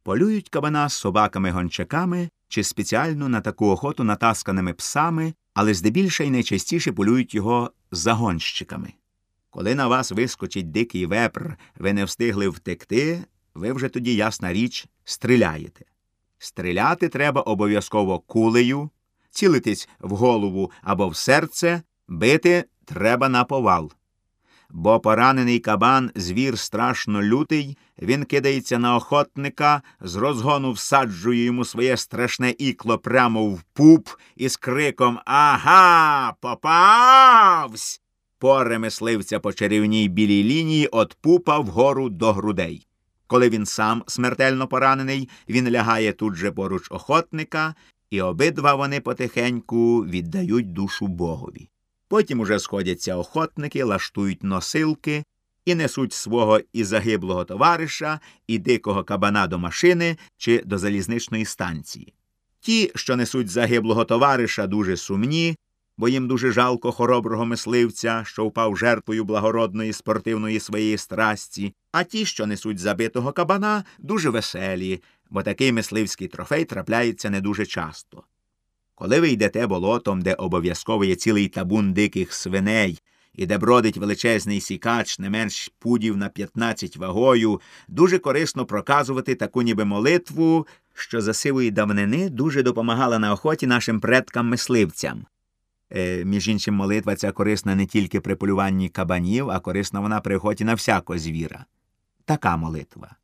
Полюють кабана з собаками-гончаками чи спеціально на таку охоту натасканими псами, але здебільше й найчастіше полюють його загонщиками. Коли на вас вискочить дикий вепр, ви не встигли втекти, ви вже тоді, ясна річ, стріляєте. Стріляти треба обов'язково кулею, цілитись в голову або в серце, бити треба наповал. Бо поранений кабан – звір страшно лютий, він кидається на охотника, з розгону всаджує йому своє страшне ікло прямо в пуп із криком «Ага! Попавсь!» поре мисливця по чарівній білій лінії від пупа вгору до грудей. Коли він сам смертельно поранений, він лягає тут же поруч охотника, і обидва вони потихеньку віддають душу Богові. Потім уже сходяться охотники, лаштують носилки і несуть свого і загиблого товариша, і дикого кабана до машини чи до залізничної станції. Ті, що несуть загиблого товариша, дуже сумні, бо їм дуже жалко хороброго мисливця, що впав жертвою благородної спортивної своєї страсті, а ті, що несуть забитого кабана, дуже веселі, бо такий мисливський трофей трапляється не дуже часто. Коли ви йдете болотом, де обов'язково є цілий табун диких свиней, і де бродить величезний сікач не менш пудів на 15 вагою, дуже корисно проказувати таку ніби молитву, що за сивої давнини дуже допомагала на охоті нашим предкам-мисливцям. Між іншим, молитва ця корисна не тільки при полюванні кабанів, а корисна вона при охоті на всякого звіра. Така молитва.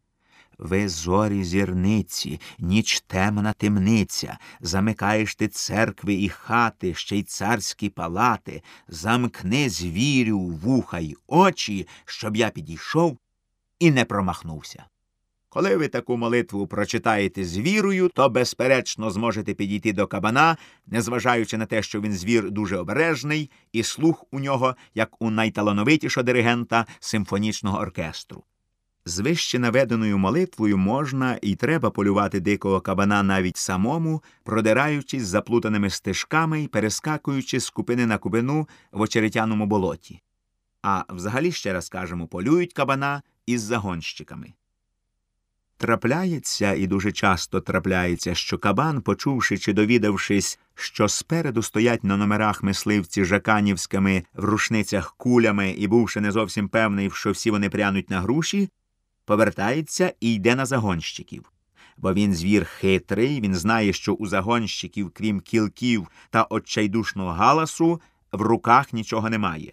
Ви зорі зірниці, ніч темна темниця, замикаєш ти церкви і хати, ще й царські палати, замкни звірю вуха й очі, щоб я підійшов і не промахнувся. Коли ви таку молитву прочитаєте з вірою, то, безперечно, зможете підійти до кабана, незважаючи на те, що він звір дуже обережний, і слух у нього, як у найталановитішого диригента симфонічного оркестру. З вище наведеною молитвою можна і треба полювати дикого кабана навіть самому, продираючись заплутаними стежками і перескакуючи з купини на купину в очеретяному болоті. А взагалі, ще раз кажемо, полюють кабана із загонщиками. Трапляється, і дуже часто трапляється, що кабан, почувши чи довідавшись, що спереду стоять на номерах мисливці жаканівськими в рушницях кулями і бувши не зовсім певний, що всі вони прянуть на груші, повертається і йде на загонщиків. Бо він звір хитрий, він знає, що у загонщиків, крім кілків та отчайдушного галасу, в руках нічого немає.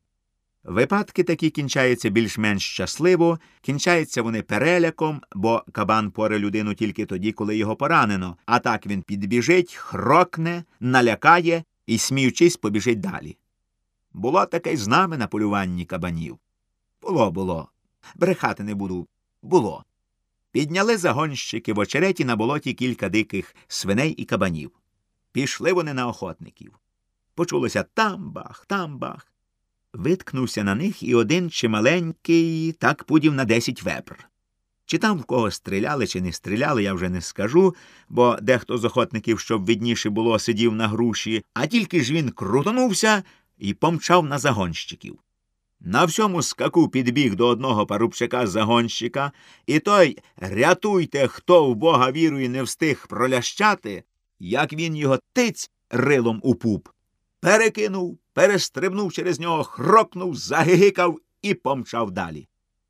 Випадки такі кінчаються більш-менш щасливо, кінчаються вони переляком, бо кабан поре людину тільки тоді, коли його поранено, а так він підбіжить, хрокне, налякає і, сміючись, побіжить далі. Було таке й з нами на полюванні кабанів. Було. Брехати не буду. Було. Підняли загонщики в очереті на болоті кілька диких свиней і кабанів. Пішли вони на охотників. Почулося там-бах, там-бах. Виткнувся на них і один чималенький, так пудів на 10 вепр. Чи там в кого стріляли, чи не стріляли, я вже не скажу, бо дехто з охотників, щоб видніше було, сидів на груші, а тільки ж він крутонувся і помчав на загонщиків. На всьому скаку підбіг до одного парубчака-загонщика, і той «рятуйте, хто в Бога вірує, не встиг пролящати», як він його тиць рилом у пуп. Перекинув, перестрибнув через нього, хрокнув, загигикав і помчав далі.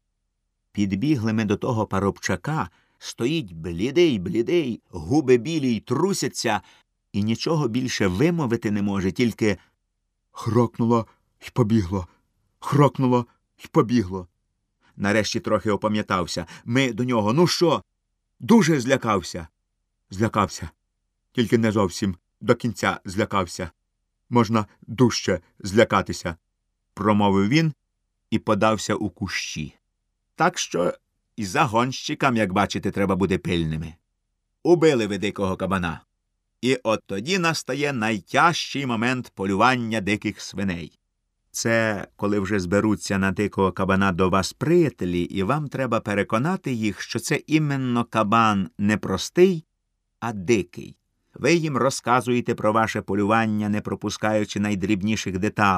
Підбігли ми до того парубчака, стоїть блідий, губи білі й трусяться, і нічого більше вимовити не може, тільки хрокнуло й побігло, хрокнуло й побігло. Нарешті трохи опам'ятався. Ми до нього: ну що? Дуже злякався. Злякався. Тільки не зовсім до кінця злякався. Можна дужче злякатися, промовив він і подався у кущі. Так що і загонщикам, як бачите, треба бути пильними. Убили ви дикого кабана. І от тоді настає найтяжчий момент полювання диких свиней. Це коли вже зберуться на дикого кабана до вас приятелі, і вам треба переконати їх, що це іменно кабан не простий, а дикий. Ви їм розказуєте про ваше полювання, не пропускаючи найдрібніших деталей.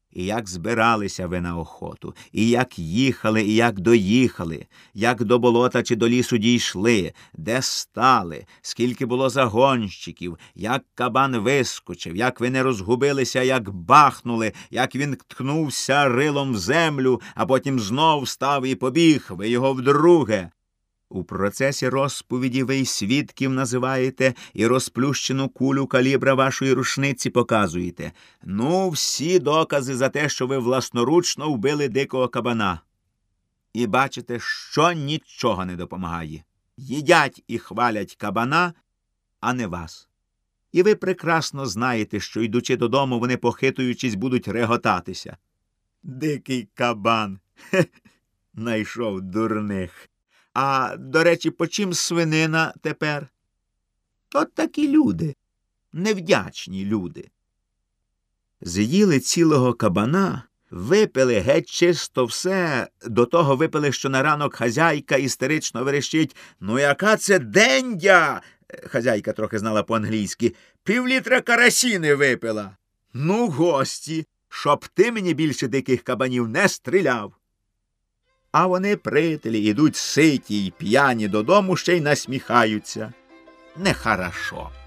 І як збиралися ви на охоту, і як їхали, і як доїхали, як до болота чи до лісу дійшли, де стали, скільки було загонщиків, як кабан вискочив, як ви не розгубилися, як бахнули, як він ткнувся рилом в землю, а потім знов став і побіг, ви його вдруге. У процесі розповіді ви й свідків називаєте, і розплющену кулю калібра вашої рушниці показуєте. Ну, всі докази за те, що ви власноручно вбили дикого кабана. І бачите, що нічого не допомагає. Їдять і хвалять кабана, а не вас. І ви прекрасно знаєте, що, йдучи додому, вони, похитуючись, будуть реготатися. Дикий кабан! Хе! Найшов дурних. А, до речі, по чим свинина тепер? От такі люди, невдячні люди. З'їли цілого кабана, випили геть чисто все, до того випили, що на ранок хазяйка істерично верещить: «Ну яка це дендя!» Хазяйка трохи знала по-англійськи. «Півлітра карасіни випила!» «Ну, гості, щоб ти мені більше диких кабанів не стріляв!» А вони, приятелі, ідуть ситі й п'яні додому, ще й насміхаються. Нехорошо.